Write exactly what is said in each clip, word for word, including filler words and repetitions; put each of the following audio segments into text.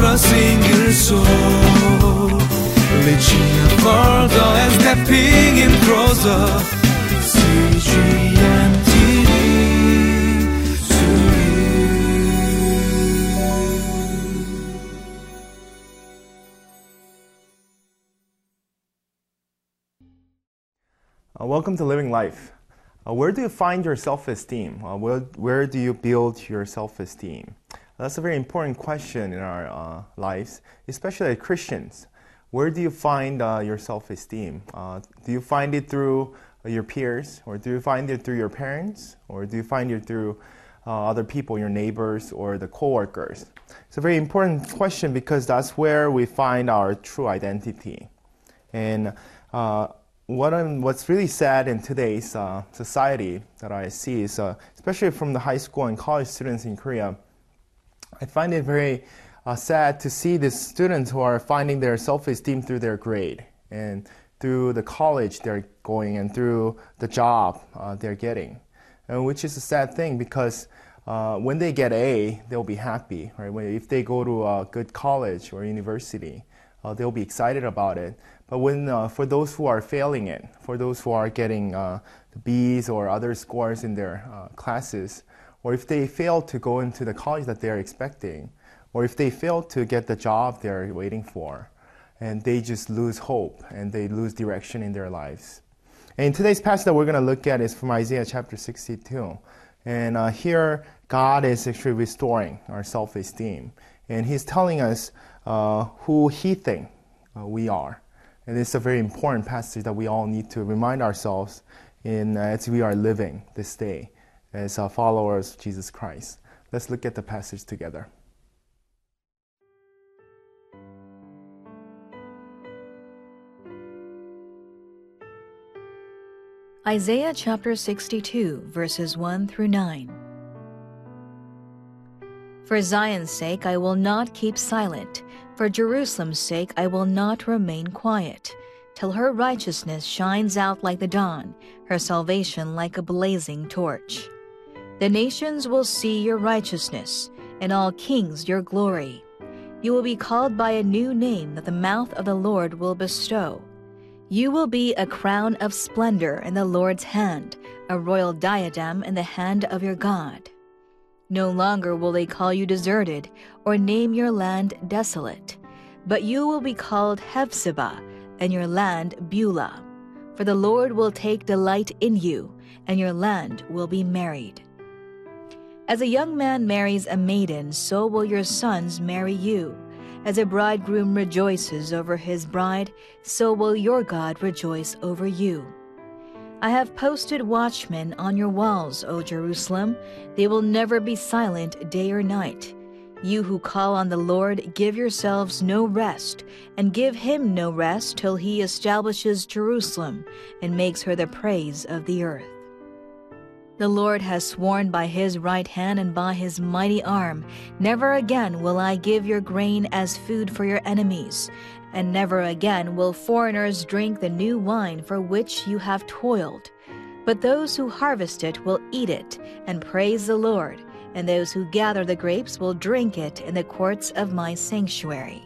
a single soul, reaching out further and stepping in closer. C G N T V to you. Uh, welcome to Living Life. Uh, where do you find your self-esteem? Uh, where, where do you build your self-esteem? That's a very important question in our uh, lives, especially as Christians. Where do you find uh, your self-esteem? Uh, do you find it through uh, your peers, or do you find it through your parents, or do you find it through uh, other people, your neighbors, or the co-workers? It's a very important question because that's where we find our true identity. And uh, What I'm, what's really sad in today's uh, society that I see is, uh, especially from the high school and college students in Korea, I find it very uh, sad to see these students who are finding their self-esteem through their grade and through the college they're going and through the job uh, they're getting, and which is a sad thing because uh, when they get A, they'll be happy, right? When, if they go to a good college or university, uh, they'll be excited about it. But when, uh, for those who are failing it, for those who are getting uh, B's or other scores in their uh, classes, or if they fail to go into the college that they're expecting, or if they fail to get the job they're waiting for, and they just lose hope and they lose direction in their lives. And today's passage that we're going to look at is from Isaiah chapter sixty-two. And uh, here, God is actually restoring our self-esteem. And He's telling us uh, who He thinks uh, we are. And it's a very important passage that we all need to remind ourselves in uh, as we are living this day as uh, followers of Jesus Christ. Let's look at the passage together. Isaiah chapter sixty-two, verses one through nine. For Zion's sake I will not keep silent. For Jerusalem's sake I will not remain quiet, till her righteousness shines out like the dawn, her salvation like a blazing torch. The nations will see your righteousness, and all kings your glory. You will be called by a new name that the mouth of the Lord will bestow. You will be a crown of splendor in the Lord's hand, a royal diadem in the hand of your God. No longer will they call you deserted or name your land desolate, but you will be called Hephzibah and your land Beulah. For the Lord will take delight in you, and your land will be married. As a young man marries a maiden, so will your sons marry you. As a bridegroom rejoices over his bride, so will your God rejoice over you. I have posted watchmen on your walls, O Jerusalem. They will never be silent day or night. You who call on the Lord, give yourselves no rest, and give him no rest till he establishes Jerusalem and makes her the praise of the earth. The Lord has sworn by his right hand and by his mighty arm, never again will I give your grain as food for your enemies, and never again will foreigners drink the new wine for which you have toiled. But those who harvest it will eat it and praise the Lord, and those who gather the grapes will drink it in the courts of my sanctuary.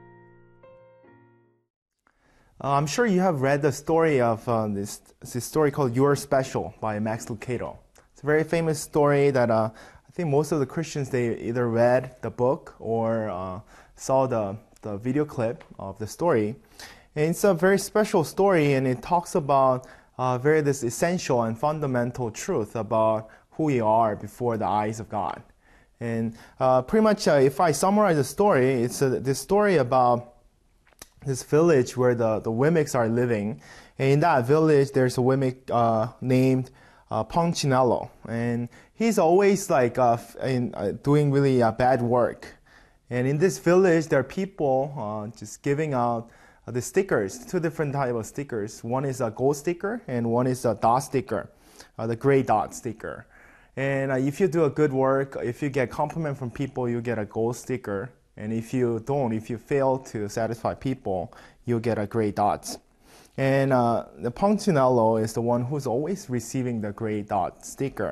Uh, I'm sure you have read the story of uh, this, this story called You're Special by Max Lucado. It's a very famous story that uh, I think most of the Christians, they either read the book or uh, saw the, the video clip of the story. And it's a very special story, and it talks about uh, very this essential and fundamental truth about who we are before the eyes of God. And uh, pretty much, uh, if I summarize the story, it's a, this story about this village where the, the Wemmicks are living. And in that village, there's a Wemmick uh, named uh, Punchinello. And he's always like uh, in, uh, doing really uh, bad work. And in this village, there are people uh, just giving out uh, the stickers, two different types of stickers. One is a gold sticker, and one is a dot sticker, uh, the gray dot sticker. And uh, if you do a good work, if you get compliment from people, you get a gold sticker. And if you don't, if you fail to satisfy people, you'll get a gray dot. And uh, the Punchinello is the one who's always receiving the gray dot sticker.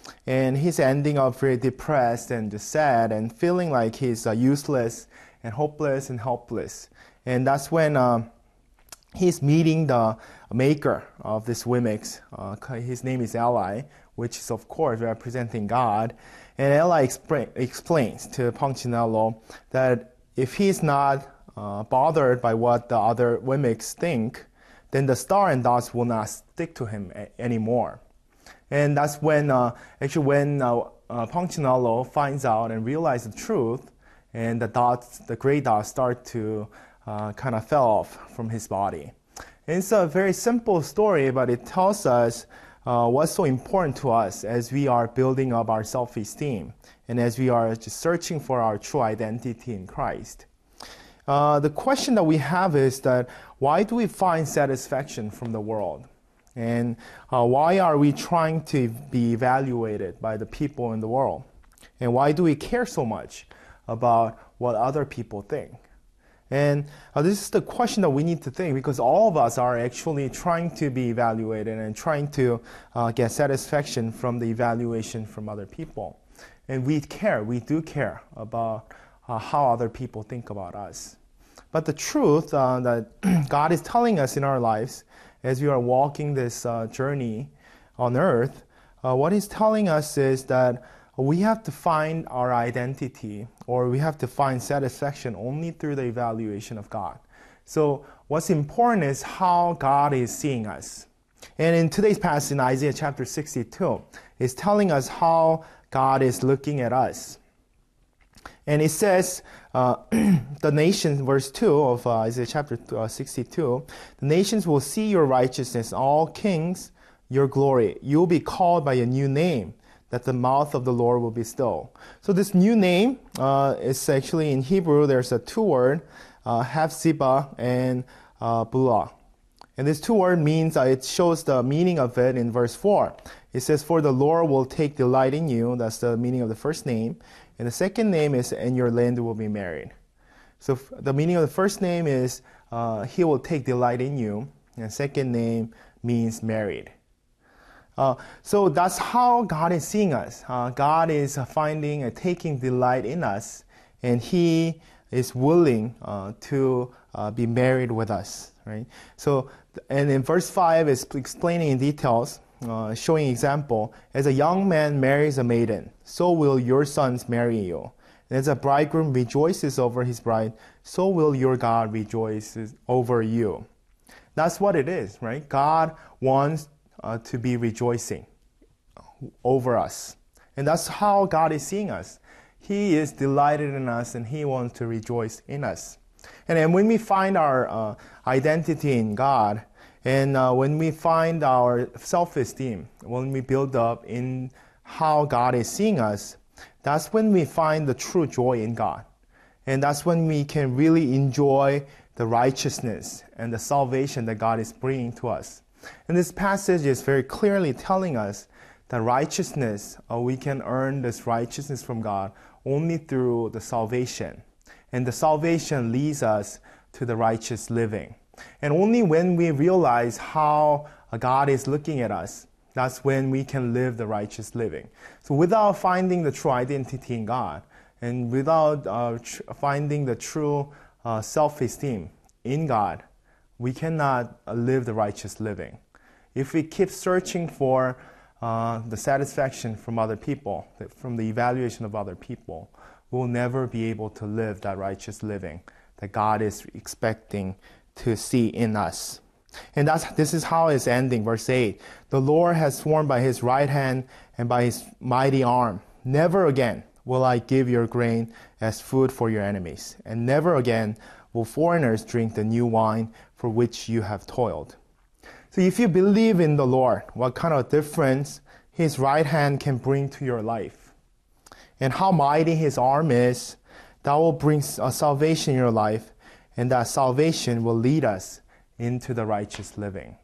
And he's ending up very depressed and just sad and feeling like he's uh, useless and hopeless and helpless. And that's when um, he's meeting the maker of this Wemmicks. Uh, his name is Eli, which is of course representing God. And Eli expra- explains to Punchinello that if he's not uh, bothered by what the other Wemmicks think, then the star and dots will not stick to him a- anymore. And that's when, uh, actually, when uh, uh, Punchinello finds out and realizes the truth, and the dots, the gray dots, start to uh, kind of fell off from his body. And it's a very simple story, but it tells us uh, what's so important to us as we are building up our self-esteem and as we are just searching for our true identity in Christ. Uh, the question that we have is that why do we find satisfaction from the world? And uh, why are we trying to be evaluated by the people in the world? And why do we care so much about what other people think? And uh, this is the question that we need to think, because all of us are actually trying to be evaluated and trying to uh, get satisfaction from the evaluation from other people. And we care, we do care about uh, how other people think about us. But the truth uh, that God is telling us in our lives as we are walking this uh, journey on earth, uh, what He's telling us is that we have to find our identity, or we have to find satisfaction only through the evaluation of God. So what's important is how God is seeing us. And in today's passage in Isaiah chapter sixty-two, it's telling us how God is looking at us. And it says, uh, the nations, verse two of uh, Isaiah chapter sixty-two, the nations will see your righteousness, all kings your glory. You will be called by a new name, that the mouth of the Lord will be still. So this new name uh, is actually in Hebrew, there's a two word, uh, Hephzibah and uh, Beulah. And this two word means, uh, it shows the meaning of it in verse four. It says, for the Lord will take delight in you. That's the meaning of the first name. And the second name is, and your land will be married. So f- the meaning of the first name is, uh, He will take delight in you. And the second name means married. Uh, so that's how God is seeing us. Uh, God is uh, finding and taking delight in us, and He is willing uh, to uh, be married with us, right? So, and in verse five is explaining in details, uh, showing example. As a young man marries a maiden, so will your sons marry you. And as a bridegroom rejoices over his bride, so will your God rejoice over you. That's what it is, right? God wants Uh, to be rejoicing over us. And that's how God is seeing us. He is delighted in us, and He wants to rejoice in us. And then when we find our uh, identity in God, and uh, when we find our self-esteem, when we build up in how God is seeing us, that's when we find the true joy in God. And that's when we can really enjoy the righteousness and the salvation that God is bringing to us. And this passage is very clearly telling us that righteousness, uh, we can earn this righteousness from God only through the salvation. And the salvation leads us to the righteous living. And only when we realize how uh, God is looking at us, that's when we can live the righteous living. So without finding the true identity in God, and without uh, tr- finding the true uh, self-esteem in God, we cannot live the righteous living. If we keep searching for uh, the satisfaction from other people, from the evaluation of other people, we'll never be able to live that righteous living that God is expecting to see in us. And that's this is how it's ending, verse eight. The Lord has sworn by His right hand and by His mighty arm, never again will I give your grain as food for your enemies, and never again will foreigners drink the new wine for which you have toiled. So if you believe in the Lord, what kind of difference His right hand can bring to your life, and how mighty His arm is, that will bring a salvation in your life, and that salvation will lead us into the righteous living.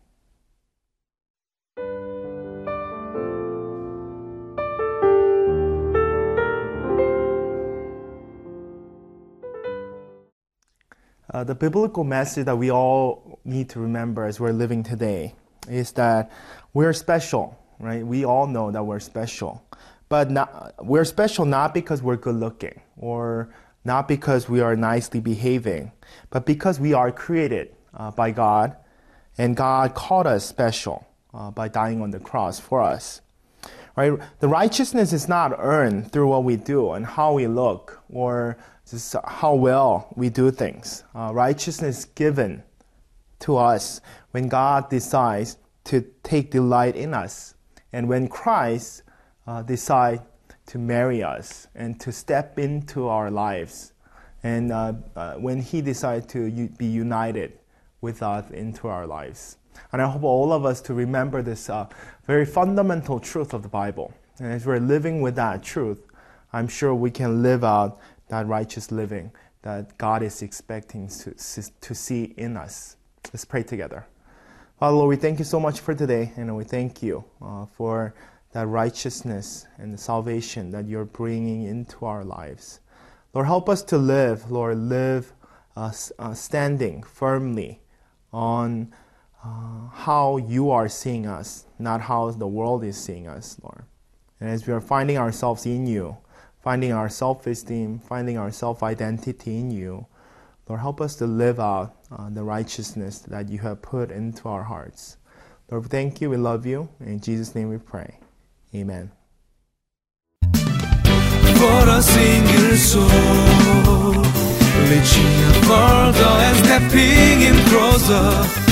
Uh, the biblical message that we all need to remember as we're living today is that we're special. right? We all know that we're special. But not, we're special not because we're good looking or not because we are nicely behaving, but because we are created uh, by God, and God called us special uh, by dying on the cross for us. Right? The righteousness is not earned through what we do and how we look or just how well we do things. Uh, righteousness is given to us when God decides to take delight in us, and when Christ uh, decides to marry us and to step into our lives, and uh, uh, when He decides to u- be united with us into our lives. And I hope all of us to remember this uh, very fundamental truth of the Bible. And as we're living with that truth, I'm sure we can live out that righteous living that God is expecting to, to see in us. Let's pray together. Father, Lord, we thank you so much for today, and we thank you uh, for that righteousness and the salvation that you're bringing into our lives. Lord, help us to live, Lord, live uh, uh, standing firmly on uh, how you are seeing us, not how the world is seeing us, Lord. And as we are finding ourselves in you, finding our self-esteem, finding our self-identity in you, Lord, help us to live out uh, the righteousness that you have put into our hearts. Lord, thank you, we love you. In Jesus' name we pray. Amen. For a single soul, reaching further and stepping in closer.